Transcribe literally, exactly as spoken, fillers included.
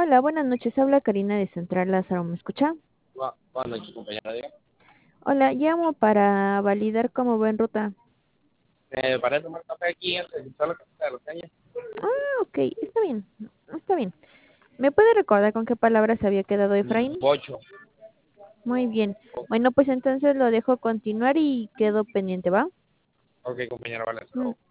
Hola, buenas noches. Habla Karina de Central Lázaro. ¿Me escucha? Bu- Buenas noches, compañera. Diga. Hola, llamo para validar cómo va en ruta. Eh, para tomar café aquí antes de cruzar la caseta de los cañas. Ah, ok, está bien. Está bien. ¿Me puede recordar con qué palabras se había quedado Mm, Efraín? Bocho. Muy bien. Bueno, pues entonces lo dejo continuar y quedo pendiente, ¿va? Ok, compañera, vale. Mm,